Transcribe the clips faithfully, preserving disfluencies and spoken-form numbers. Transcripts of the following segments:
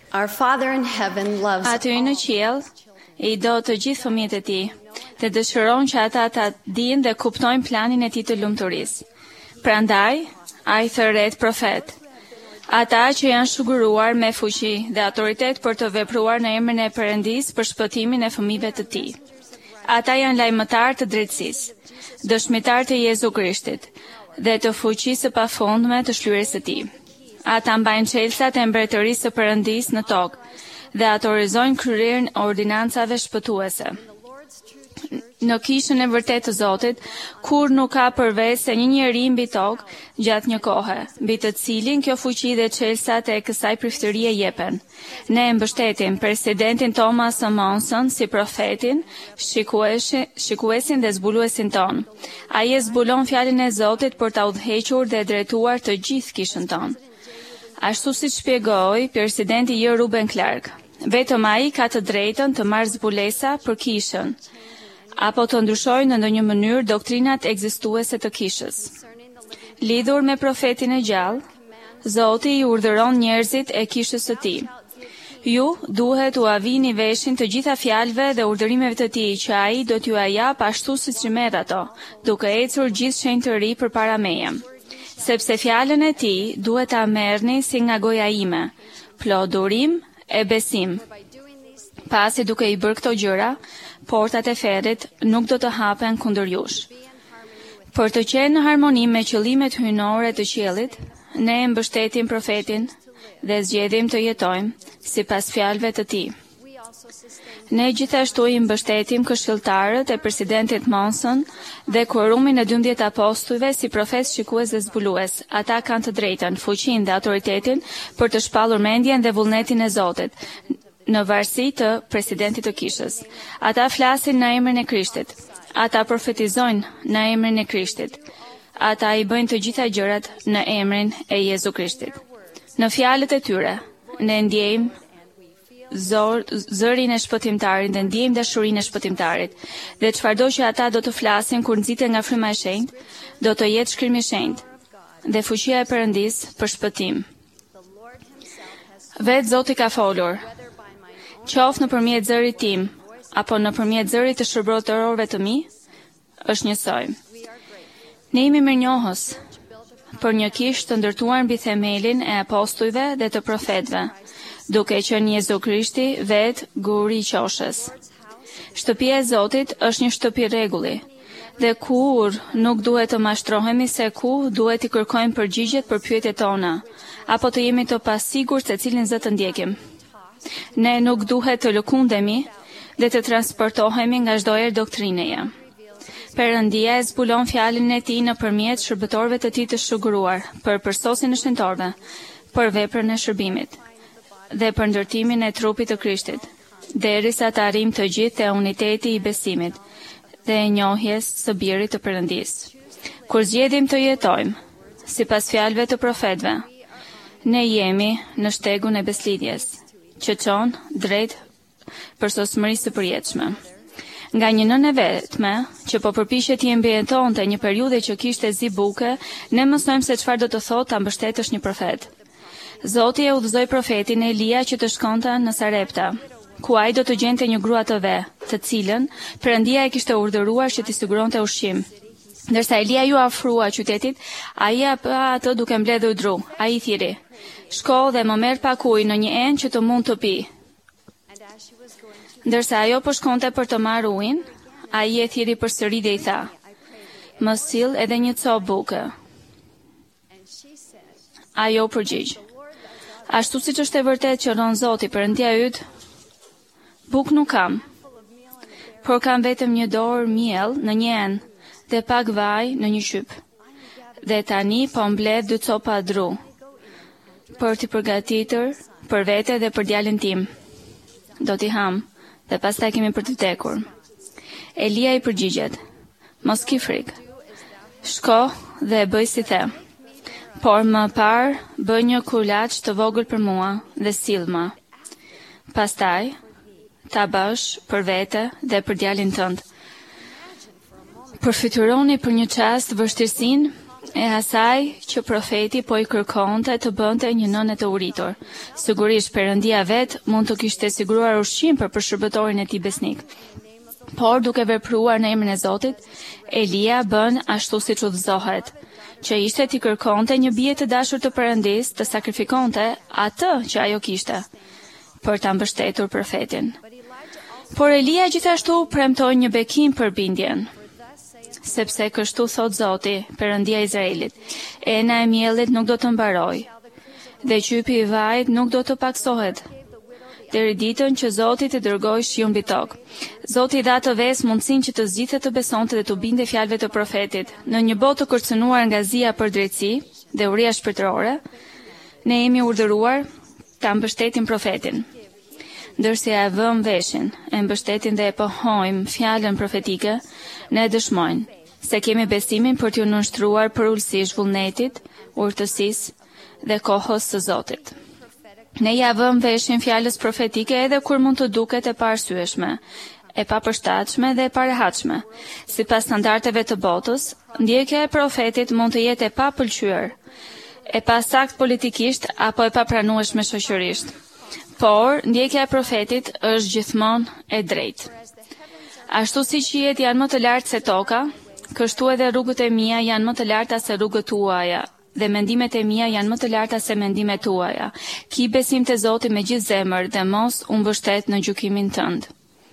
Our Father in heaven loves Aty në qiell i do të gjithë fëmijët e tij, dhe dëshiron që ata ta dinë dhe kuptojnë planin e tij të lumturisë. Prandaj, ai thërret profet. Ata që janë shuguruar me fuqi dhe autoritet për të vepruar në emrin e Perëndisë për shpëtimin e fëmijëve të tij. Ata janë lajmëtar të drejtësisë, dëshmitar të Jezu Krishtit dhe të fuqisë së pafundme të shlyerjes së tij. Ata mbajnë çelësat e mbretërisë së Perëndisë në tokë dhe autorizojnë kryerjen e ordinancave shpëtuese. Në kishën e vërtet të Zotit, kur nuk ka përveç se një njeri mbi tokë gjatë një kohe, mbi të cilin kjo fuqi dhe çelësat e kësaj priftërie jepen. Ne mbështetim presidentin Thomas Monson si profetin, shikuesin dhe zbuluesin ton. Ai e zbulon fjalën e Zotit për ta udhëhequr dhe drejtuar të gjithë kishën ton. Ashtu si shpjegoi presidenti J. Ruben Clark, vetëm ai ka të drejtën të marrë zbulesa për kishën, apo të ndryshojë në ndonjë mënyrë doktrinat ekzistuese të kishës. Lidhur me profetin e gjallë, Zoti i urdhëron njerëzit e kishës së tij. Ju duhet u avini veshin të gjitha fjalëve dhe urdhërimeve të tij që ai do t'ju jap ashtu siç i merr ato, duke ecur gjithë shenjë të ri përpara meje. Sepse fjalën e tij duhet ta merrni si nga goja ime, plot durim e besim. Pasi duke i bërë këto gjëra, portat e ferrit nuk do të hapen kundër jush. Për të qenë në harmoni me qëllimet hyjnore të qiellit, ne mbështetim profetin dhe zgjedhim të jetojmë sipas fjalëve të tij. Ne gjithashtu i mbështetim këshilltarët e presidentit Monson dhe quorumin e dymbëdhjetë apostujve si profet, shikues dhe zbulues. Ata kanë të drejtën, fuqinë dhe autoritetin për të shpallur mendjen dhe vullnetin e Zotit në varësi të presidentit të kishës. Ata flasin në emrin e Krishtit. Ata profetizojnë në emrin e Krishtit. Ata i bëjnë të gjitha gjërat në emrin e Jezu Krishtit. Në fjalët e tyre, ne ndjejmë zor, zërin e shpëtimtarit dhe ndjejmë dashurinë e shpëtimtarit. Dhe çfarëdo që ata do të flasin kur nxiten nga fryma e shenjtë, do të jetë shkrimi i shenjtë dhe fuqia e Perëndisë për shpëtim. Vetë Zoti ka folur, qoftë nëpërmjet zërit tim, apo nëpërmjet zërit të shërbëtorëve të mi, është njësoj. Ne jemi mirënjohës për një kishë të ndërtuar mbi themelin e apostujve dhe të profetëve, duke qenë Jezu Krishti vetë guri i qoshës. Shtëpia e Zotit është një shtëpi rregulli, dhe kur nuk duhet të mashtrohemi se ku duhet i kërkojmë përgjigjet për pyetjet tona, apo të jemi të pasigurt se cilin zë të ndjekim. Ne nuk duhet të lëkundemi dhe të transportohemi nga çdo erë doktrineje. Perëndia e zbulon fjalën e tij nëpërmjet shërbëtorëve të tij të shuguruar për përsosin e shenjtorëve, për veprën e shërbimit dhe për ndërtimin e trupit të Krishtit, derisa të arrijmë të gjithë te uniteti i besimit dhe e njohjes së birit të Perëndisë. Kur zgjedhim të jetojmë sipas fjalëve të profetëve, ne jemi në shtegun e beslidhjes, që çon drejt përsosmërisë së përjetshme. Nga një nënë e vetme, që po përpiqet të ambientonte një periudhë që kishte zi buke, ne mësojmë se çfarë do të thotë ta mbështetësh një profet. Zoti e udhëzoi profetin Elia që të shkonte në Sarepta, ku ai do të gjente një grua të ve, të cilën Perëndia e kishte urdhëruar që t'i siguronte ushqim. Ndërsa Elia ju afrua qytetit, ai pa atë duke mbledhur dru. Ai i thiri: "Shko dhe më merr pak ujë në një enë që të mund të pi." Ndërsa ajo po shkonte për të marrë ujin, ai e thiri përsëri dhe i tha: "Më sill edhe një copë buke." Ajo përgjigj: "Ashtu siç është e vërtetë që ron Zoti Perëndia yt, buk nuk kam, por kam vetëm një dorë miell në një enë dhe pak vaj në një qyp. Dhe tani po mbledh dy copa dru për t'i përgatitur për vete dhe për djalin tim. Do t'i ham dhe pastaj kemi për të vdekur." Elia i përgjigjet: "Mos ki frikë. Shko dhe bëj si the. Por më parë bëj një kulaç të vogël për mua dhe sillma. Pastaj ta bësh për vete dhe për djalin tënd." Përfytyroni për një çast vështirësinë e asaj që profeti po i kërkonte të bënte një nënë të uritur. Sigurisht Perëndia vet mund të kishte siguruar ushqim për përshërbëtorin e tij besnik. Por duke vepruar në emrin e Zotit, Elia bën ashtu siç udhëzohet, që ishte t'i kërkonte një bie të dashur të Perëndis të sakrifikonte atë që ajo kishte për ta mbështetur profetin. Por Elia gjithashtu premtoi një bekim për bindjen, sepse kështu thot Zoti, Perëndia e Izraelit, ena e miellit nuk do të mbaroj, dhe qypi i vajit nuk do të paksohet, deri ditën që Zoti të dërgojë shiun mbi tokë. Zoti i dha të ves mundësinë që të zgjidhte të besonte dhe të binte fjalëve të profetit. Në një botë të kërcënuar nga zia për drejtësi dhe uria shpirtërore, ne jemi urdhëruar ta mbështetim profetin. Ndërsa e vëm veshin, e mbështetin dhe e pohojmë fjalën profetike, ne dëshmojnë se kemi besimin për t'ju nënshtruar përulësisht vullnetit, urtësisë dhe kohës së Zotit. Ne ja vëm veshin fjalës profetike edhe kur mund të duket e paarsyeshme, e papërshtatshme dhe e parehatshme. Sipas standardeve të botës, ndjekja e profetit mund të jetë e papëlqyer, e pasakt politikisht apo e papranueshme shoqërisht. Por ndjekja e profetit është gjithmonë e drejtë. Ashtu si qiejt janë më të lartë se toka, kështu edhe rrugët e mia janë më të larta se rrugët tuaja, dhe mendimet e mia janë më të larta se mendimet tuaja. Ki besim te Zoti me gjithë zemër dhe mos u mbështet në gjykimin tënd.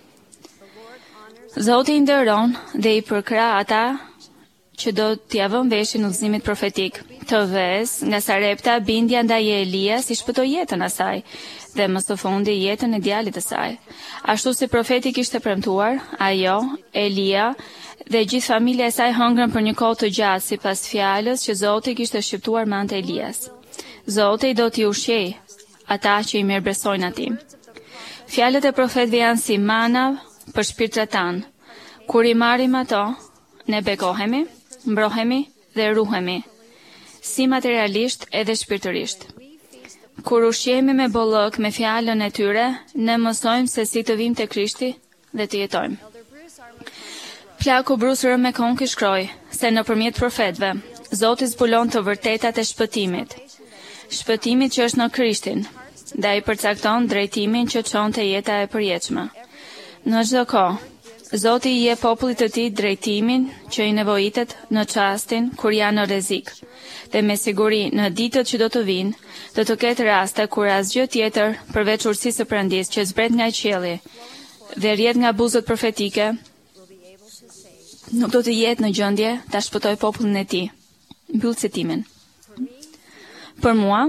Zoti i nderon dhe i përkra ata që do t'ia vënë veshin udhëzimit profetik. Të ves, nga Sarepta, bindja ndaj Elias i shpëtoi jetën asaj dhe më së fundi jetën e djalit të saj. Ashtu si profeti kishte premtuar, ajo, Elia, dhe gjithë familja e saj hëngrën për një kohë të gjatë sipas fjalës që Zoti kishte shqiptuar me anë të Elias. Zoti do t'i ushqejë ata që i mirëbesojnë atij. Fjalët e profetëve janë si mana për shpirtrat tanë. Kur i marrim ato, ne bekohemi, mbrohemi dhe ruhemi, si materialisht edhe shpirtërisht. Kur ushqehemi me bollëk me fjalën e tyre, ne mësojmë se si të vim te Krishti dhe të jetojmë. Plaku Bruce R. McConkie shkroi se nëpërmjet profetëve, Zoti zbulon të vërtetat e shpëtimit. Shpëtimit që është në Krishtin, dhe ai përcakton drejtimin që çon te jeta e përjetshme. Në çdo kohë, Zoti i jep popullit të tij drejtimin që i nevojitet në çastin kur janë në rrezik. Dhe me siguri në ditët që do të vinë, do të ketë raste kur asgjë tjetër përveç urtësisë së Perëndisë që zbret nga qielli dhe rrjedh nga buzët profetike, nuk do të jetë në gjendje ta shpëtoj popullin e tij. Mbyll citimin. Për mua,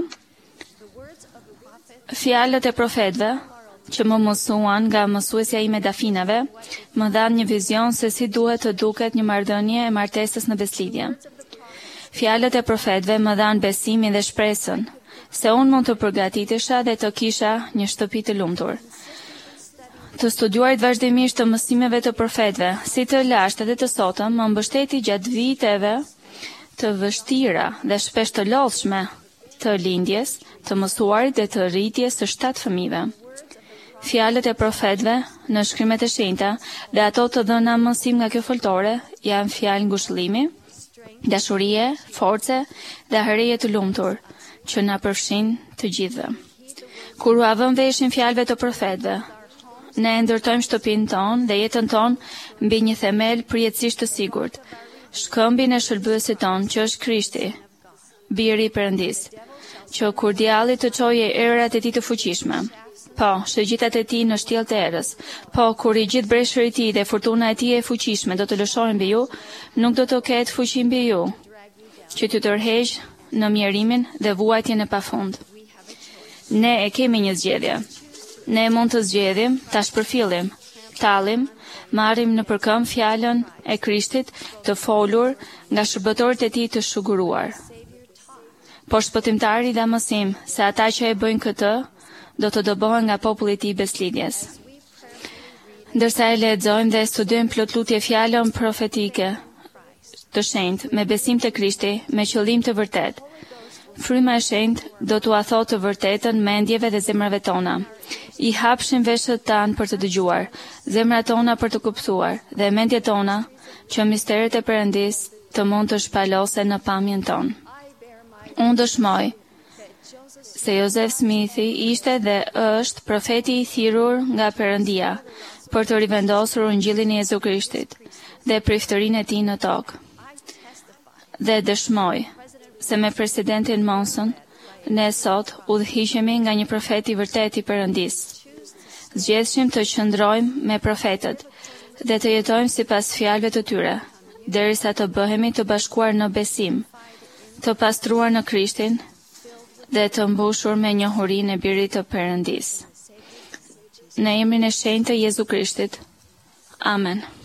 fjalët e profetëve që më mësuan nga mësuesja ime Dafinave, më dhanë një vizion se si duhet të duket një marrëdhënie e martesës në beslidhje. Fjalët e profetëve më dhanë besimin dhe shpresën se unë mund të përgatitesha dhe të kisha një shtëpi të lumtur. Të studiuarit vazhdimisht të mësimeve të profetëve, si të lashtë dhe të sotëm, më mbështeti gjatë viteve të vështira dhe shpesh të lodhshme të lindjes, të mësuarit dhe të rritjes së shtatë fëmijëve. Fjalët e profetëve në shkrimet e shenjta dhe ato të dhëna mësim nga kjo foltore janë fjalë ngushëllimi, dashurie, force dhe hërjeje të lumtur që na përfshin të gjithëve. Kur u avëm veshin fjalëve të profetëve, ne ndërtojmë shtëpinë tonë dhe jetën tonë mbi një themel përjetësisht të sigurt, shkëmbin e shërbësit tonë që është Krishti, biri i Perëndisë, që kur djalli të çojë erat e tij të fuqishme, po, shëgjitat e tij në shtjell të erës, po, kur i gjithë breshëri i tij dhe fortuna e tij e fuqishme do të lëshojnë mbi ju, nuk do të ketë fuqi mbi ju, që t'ju tërheqë në mjerimin dhe vuajtjen e pafund. Ne e kemi një zgjedhje. Ne mund të zgjedhim ta shpërfillim, tallim, marrim në përkëm fjalën e Krishtit të folur nga shërbëtorët e tij të shuguruar. Por shpëtimtari dha mësim se ata që e bëjnë këtë do të dobohen nga populli i tij beslidhjes. Ndërsa e lexojmë dhe studiojmë plotlutje fjalën profetike të shenjtë me besim te Krishti, me qëllim të vërtet, fryma e shenjtë do t'ua thotë të vërtetën mendjeve dhe zemrave tona. I hapshin veshët tanë për të dëgjuar, zemrat tona për të kuptuar dhe mendjet tona që misteret e Perëndisë të mund të shpalose në pamjen tonë. Unë dëshmoj se Joseph Smithi ishte dhe është profeti i thirrur nga Perëndia për të rivendosur Ungjillin e Jezu Krishtit dhe priftërinë e tij në tokë. Dhe dëshmoj se me presidentin Monson ne sot udhëhiqemi nga një profet i vërtet i Perëndisë. Zgjedhshim të qëndrojmë me profetët dhe të jetojmë sipas fjalëve të tyre, derisa të bëhemi të bashkuar në besim, të pastruar në Krishtin dhe të mbushur me njohurinë e Birit të Perëndisë. Në emrin e shenjtë të Jezu Krishtit. Amen.